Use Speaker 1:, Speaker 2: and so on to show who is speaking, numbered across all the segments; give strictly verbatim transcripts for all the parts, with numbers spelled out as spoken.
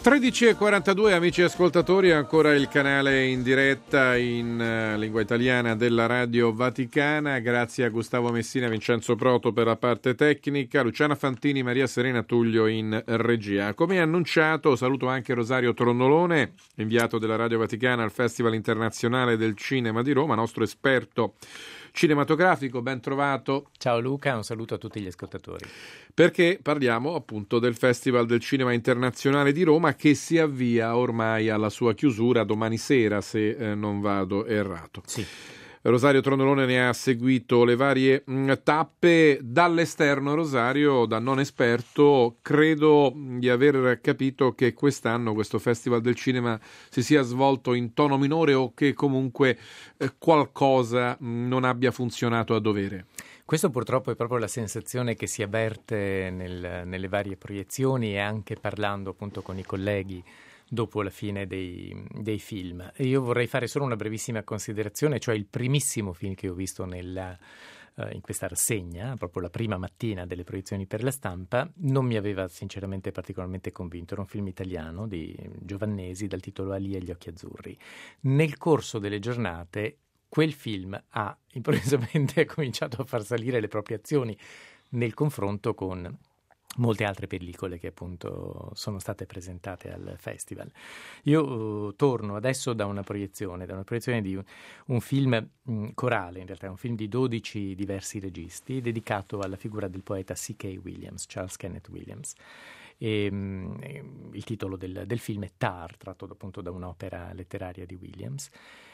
Speaker 1: tredici e quarantadue, amici ascoltatori, ancora il canale in diretta in uh, lingua italiana della Radio Vaticana. Grazie a Gustavo Messina, Vincenzo Proto per la parte tecnica, Luciana Fantini, Maria Serena Tullio in regia. Come annunciato, saluto anche Rosario Tronnolone, inviato della Radio Vaticana al Festival Internazionale del Cinema di Roma, nostro esperto cinematografico. Ben trovato.
Speaker 2: Ciao Luca, un saluto a tutti gli ascoltatori.
Speaker 1: Perché parliamo appunto del Festival del Cinema Internazionale di Roma, che si avvia ormai alla sua chiusura domani sera, se eh, non vado errato.
Speaker 2: Sì.
Speaker 1: Rosario Tronnolone ne ha seguito le varie mh, tappe. Dall'esterno, Rosario, da non esperto, credo di aver capito che quest'anno questo Festival del Cinema si sia svolto in tono minore, o che comunque eh, qualcosa mh, non abbia funzionato a dovere.
Speaker 2: Questo purtroppo è proprio la sensazione che si avverte nel, nelle varie proiezioni, e anche parlando appunto con i colleghi dopo la fine dei, dei film. E io vorrei fare solo una brevissima considerazione, cioè il primissimo film che ho visto nella, uh, in questa rassegna, proprio la prima mattina delle proiezioni per la stampa, non mi aveva sinceramente particolarmente convinto. Era un film italiano di Giovannesi dal titolo Ali e gli occhi azzurri. Nel corso delle giornate quel film ha improvvisamente cominciato a far salire le proprie azioni nel confronto con molte altre pellicole che appunto sono state presentate al festival. Io uh, torno adesso da una proiezione, da una proiezione di un, un film mh, corale, in realtà è un film di dodici diversi registi, dedicato alla figura del poeta C K Williams, Charles Kenneth Williams. E, mh, il titolo del, del film è Tar, tratto appunto da un'opera letteraria di Williams.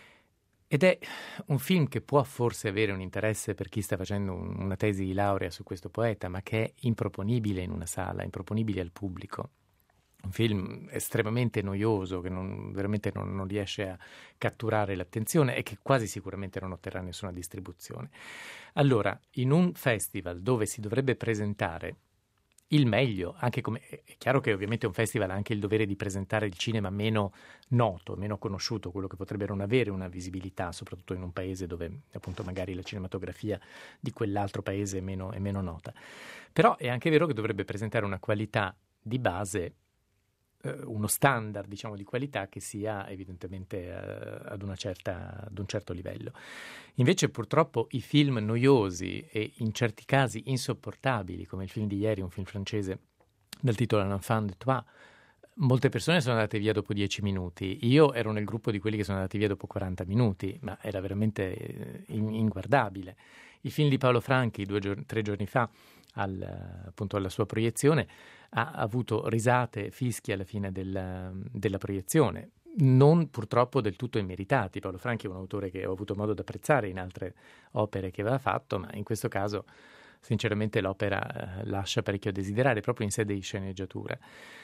Speaker 2: Ed è un film che può forse avere un interesse per chi sta facendo un, una tesi di laurea su questo poeta, ma che è improponibile in una sala, improponibile al pubblico. Un film estremamente noioso, che non, veramente non, non riesce a catturare l'attenzione e che quasi sicuramente non otterrà nessuna distribuzione. Allora, in un festival dove si dovrebbe presentare il meglio, anche come è chiaro che ovviamente un festival ha anche il dovere di presentare il cinema meno noto, meno conosciuto, quello che potrebbe non avere una visibilità, soprattutto in un paese dove appunto magari la cinematografia di quell'altro paese è meno, è meno nota. Però è anche vero che dovrebbe presentare una qualità di base, eh, uno standard diciamo di qualità che sia evidentemente eh, ad una certa, ad un certo livello. Invece purtroppo i film noiosi e in certi casi insopportabili, come il film di ieri, un film francese dal titolo Un enfant de toi, molte persone sono andate via dopo dieci minuti. Io ero nel gruppo di quelli che sono andati via dopo quaranta minuti, ma era veramente inguardabile. Il film di Paolo Franchi, due giorni, tre giorni fa, al, appunto alla sua proiezione, ha avuto risate, fischi alla fine del, della proiezione. Non purtroppo del tutto immeritati. Paolo Franchi è un autore che ho avuto modo di apprezzare in altre opere che aveva fatto, ma in questo caso sinceramente l'opera eh, lascia parecchio a desiderare proprio in sede di sceneggiatura.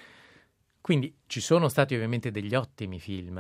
Speaker 2: Quindi ci sono stati ovviamente degli ottimi film,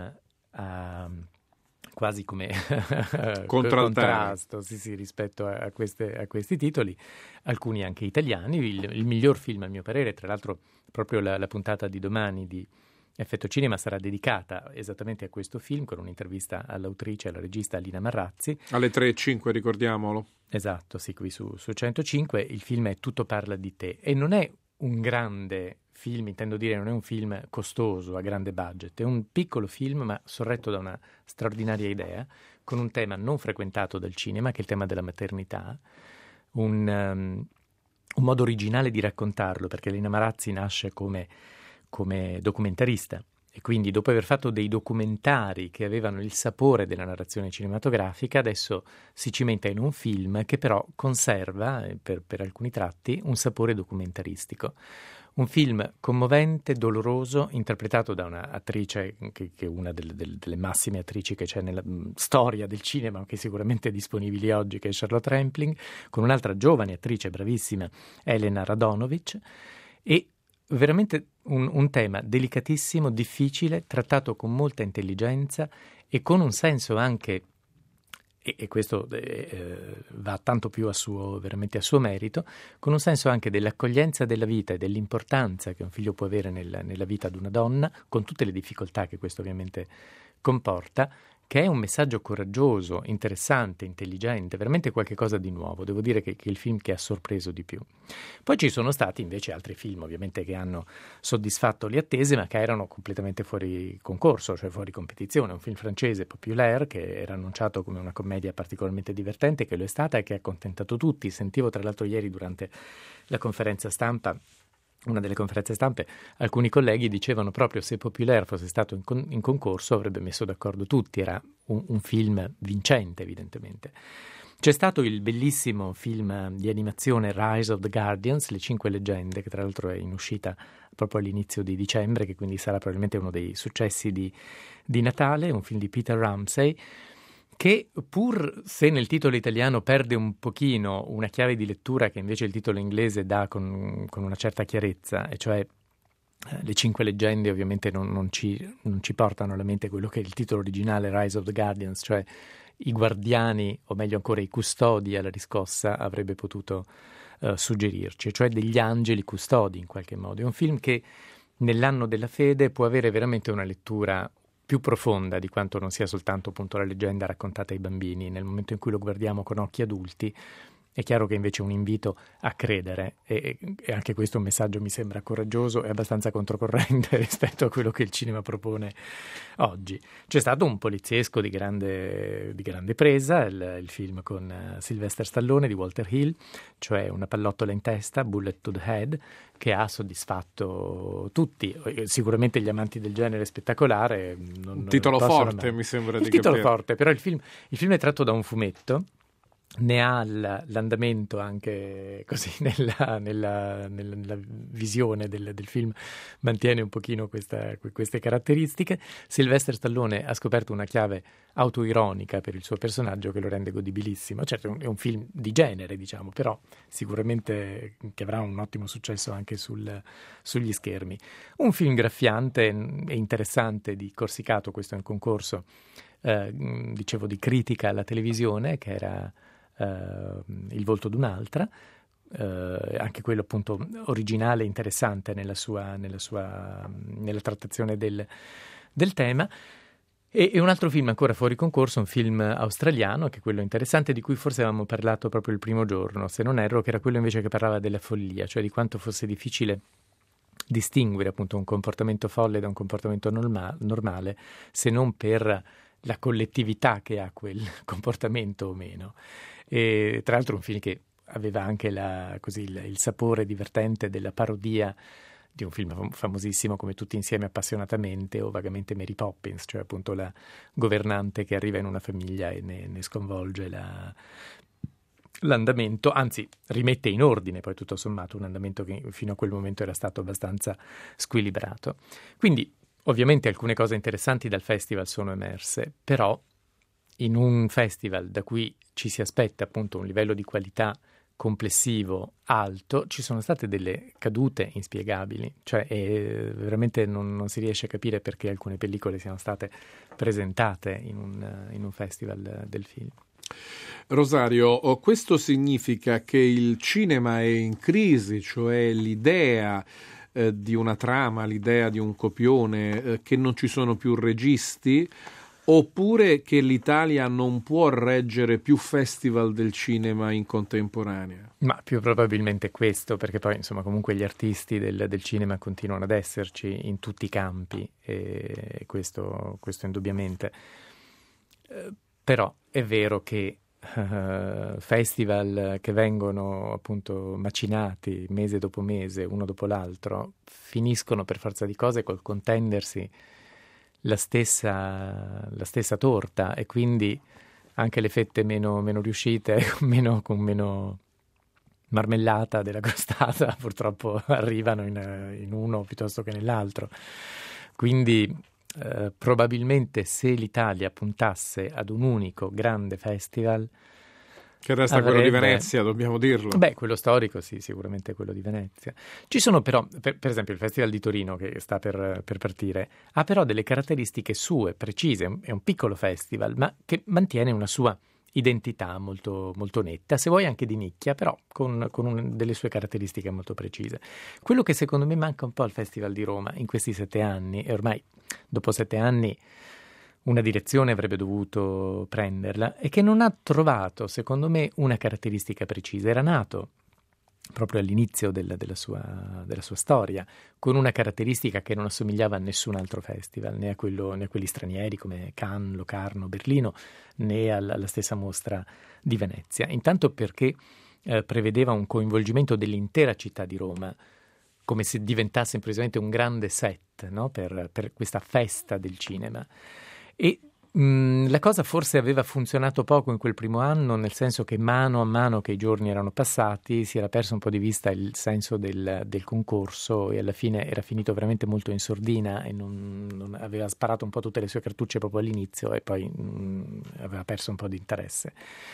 Speaker 2: uh, quasi come contrasto sì, sì, rispetto a, a, queste, a questi titoli, alcuni anche italiani. Il, il miglior film a mio parere, tra l'altro proprio la, la puntata di domani di Effetto Cinema sarà dedicata esattamente a questo film, con un'intervista all'autrice, alla regista Alina Marrazzi.
Speaker 1: Alle tre e cinque, ricordiamolo.
Speaker 2: Esatto, sì, qui su, su centocinque. Il film è Tutto parla di te e non è un grande film, intendo dire, non è un film costoso, a grande budget, è un piccolo film ma sorretto da una straordinaria idea, con un tema non frequentato dal cinema, che è il tema della maternità, un, um, un modo originale di raccontarlo, perché Alina Marrazzi nasce come come documentarista e quindi dopo aver fatto dei documentari che avevano il sapore della narrazione cinematografica, adesso si cimenta in un film che però conserva, per, per alcuni tratti, un sapore documentaristico. Un film commovente, doloroso, interpretato da un'attrice che, che è una delle, delle, delle massime attrici che c'è nella mh, storia del cinema, che è sicuramente disponibili oggi, che è Charlotte Rampling, con un'altra giovane attrice bravissima, Elena Radonovic, e veramente un, un tema delicatissimo, difficile, trattato con molta intelligenza e con un senso anche, e, e questo eh, va tanto più a suo, veramente a suo merito, con un senso anche dell'accoglienza della vita e dell'importanza che un figlio può avere nel, nella vita di una donna, con tutte le difficoltà che questo ovviamente comporta, che è un messaggio coraggioso, interessante, intelligente, veramente qualcosa di nuovo. Devo dire che, che è il film che ha sorpreso di più. Poi ci sono stati invece altri film, ovviamente, che hanno soddisfatto le attese, ma che erano completamente fuori concorso, cioè fuori competizione. Un film francese, Populaire, che era annunciato come una commedia particolarmente divertente, che lo è stata e che ha accontentato tutti. Sentivo tra l'altro ieri durante la conferenza stampa, una delle conferenze stampe, alcuni colleghi dicevano proprio se Populaire fosse stato in, con- in concorso avrebbe messo d'accordo tutti, era un, un film vincente evidentemente. C'è stato il bellissimo film di animazione Rise of the Guardians, Le Cinque Leggende, che tra l'altro è in uscita proprio all'inizio di dicembre, che quindi sarà probabilmente uno dei successi di, di Natale, un film di Peter Ramsey, che pur se nel titolo italiano perde un pochino una chiave di lettura che invece il titolo inglese dà con, con una certa chiarezza, e cioè eh, le cinque leggende ovviamente non, non, ci, non ci portano alla mente quello che è il titolo originale, Rise of the Guardians, cioè i guardiani, o meglio ancora i custodi alla riscossa, avrebbe potuto eh, suggerirci, cioè degli angeli custodi in qualche modo. È un film che nell'anno della fede può avere veramente una lettura più profonda di quanto non sia soltanto appunto la leggenda raccontata ai bambini. Nel momento in cui lo guardiamo con occhi adulti è chiaro che invece è un invito a credere, e, e anche questo un messaggio mi sembra coraggioso e abbastanza controcorrente rispetto a quello che il cinema propone oggi. C'è stato un poliziesco di grande, di grande presa, il, il film con uh, Sylvester Stallone di Walter Hill, cioè Una pallottola in testa, Bullet to the Head, che ha soddisfatto tutti, sicuramente gli amanti del genere spettacolare. Non,
Speaker 1: un titolo forte,
Speaker 2: mai.
Speaker 1: mi sembra
Speaker 2: il
Speaker 1: di
Speaker 2: titolo
Speaker 1: capire.
Speaker 2: forte, però il film, il film è tratto da un fumetto, ne ha l'andamento anche così nella, nella, nella, nella visione del, del film, mantiene un pochino questa, queste caratteristiche. Sylvester Stallone ha scoperto una chiave autoironica per il suo personaggio che lo rende godibilissimo. Certo è un, è un film di genere, diciamo, però sicuramente che avrà un ottimo successo anche sul, sugli schermi. Un film graffiante e interessante di Corsicato, questo è un concorso eh, dicevo di critica alla televisione, che era Uh, Il volto d'un'altra, uh, anche quello appunto originale e interessante nella sua, nella sua nella trattazione del, del tema. E, e un altro film ancora fuori concorso, un film australiano, che è quello interessante, di cui forse avevamo parlato proprio il primo giorno, se non erro, che era quello invece che parlava della follia, cioè di quanto fosse difficile distinguere appunto un comportamento folle da un comportamento norma- normale, se non per la collettività che ha quel comportamento o meno. E tra l'altro un film che aveva anche la, così, il, il sapore divertente della parodia di un film fam- famosissimo come Tutti insieme appassionatamente, o vagamente Mary Poppins, cioè appunto la governante che arriva in una famiglia e ne, ne sconvolge la, l'andamento, anzi rimette in ordine poi tutto sommato un andamento che fino a quel momento era stato abbastanza squilibrato. Quindi ovviamente alcune cose interessanti dal festival sono emerse, però in un festival da cui ci si aspetta appunto un livello di qualità complessivo alto, ci sono state delle cadute inspiegabili, cioè eh, veramente non, non si riesce a capire perché alcune pellicole siano state presentate in un, in un festival del film.
Speaker 1: Rosario, questo significa che il cinema è in crisi, cioè l'idea eh, di una trama, l'idea di un copione, eh, che non ci sono più registi, oppure che l'Italia non può reggere più festival del cinema in contemporanea? Ma
Speaker 2: più probabilmente questo, perché poi insomma comunque gli artisti del, del cinema continuano ad esserci in tutti i campi, e questo, questo indubbiamente. Eh, però è vero che uh, festival che vengono appunto macinati mese dopo mese, uno dopo l'altro, finiscono per forza di cose col contendersi la stessa, la stessa torta, e quindi anche le fette meno, meno riuscite, meno, con meno marmellata della crostata, purtroppo arrivano in, in uno piuttosto che nell'altro. Quindi eh, probabilmente se l'Italia puntasse ad un unico grande festival, che resta avrebbe... quello di Venezia, dobbiamo dirlo. Beh, quello storico, sì, sicuramente quello di Venezia. Ci sono però, per, per esempio, il Festival di Torino, che sta per, per partire, ha però delle caratteristiche sue, precise, è un piccolo festival, ma che mantiene una sua identità molto, molto netta, se vuoi anche di nicchia, però con, con un, delle sue caratteristiche molto precise. Quello che secondo me manca un po' al Festival di Roma in questi sette anni, e ormai dopo sette anni una direzione avrebbe dovuto prenderla e che non ha trovato, secondo me, una caratteristica precisa. Era nato proprio all'inizio del, della, sua, della sua storia, con una caratteristica che non assomigliava a nessun altro festival, né a, quello, né a quelli stranieri come Cannes, Locarno, Berlino, né alla, alla stessa mostra di Venezia. Intanto perché eh, prevedeva un coinvolgimento dell'intera città di Roma, come se diventasse improvvisamente un grande set, no? per, per questa festa del cinema. E la cosa forse aveva funzionato poco in quel primo anno, nel senso che mano a mano che i giorni erano passati si era perso un po' di vista il senso del, del concorso e alla fine era finito veramente molto in sordina e non, non aveva sparato un po' tutte le sue cartucce proprio all'inizio e poi mh, aveva perso un po' di interesse.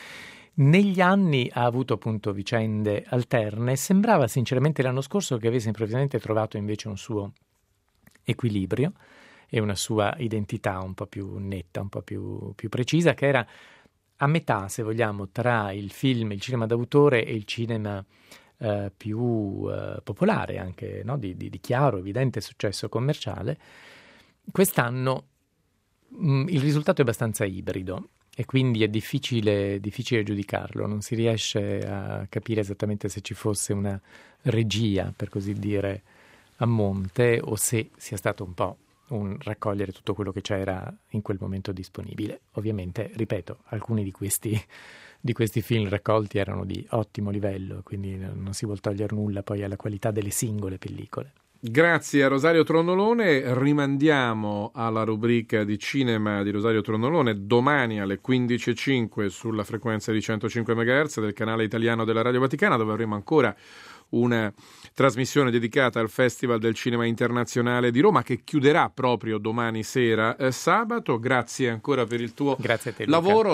Speaker 2: Negli anni ha avuto appunto vicende alterne. Sembrava sinceramente l'anno scorso che avesse improvvisamente trovato invece un suo equilibrio e una sua identità un po' più netta, un po' più, più precisa, che era a metà, se vogliamo, tra il film, il cinema d'autore e il cinema eh, più eh, popolare, anche no? di, di, di chiaro, evidente successo commerciale. Quest'anno mh, il risultato è abbastanza ibrido e quindi è difficile, difficile giudicarlo, non si riesce a capire esattamente se ci fosse una regia, per così dire, a monte o se sia stato un po' un raccogliere tutto quello che c'era in quel momento disponibile. Ovviamente, ripeto, alcuni di questi, di questi film raccolti erano di ottimo livello, quindi non si vuol togliere nulla poi alla qualità delle singole pellicole.
Speaker 1: Grazie a Rosario Tronnolone, rimandiamo alla rubrica di cinema di Rosario Tronnolone domani alle quindici e cinque sulla frequenza di centocinque megahertz del canale italiano della Radio Vaticana, dove avremo ancora una trasmissione dedicata al Festival del Cinema Internazionale di Roma che chiuderà proprio domani sera eh, sabato. Grazie ancora per il tuo
Speaker 2: Grazie a te,
Speaker 1: lavoro.
Speaker 2: Luca.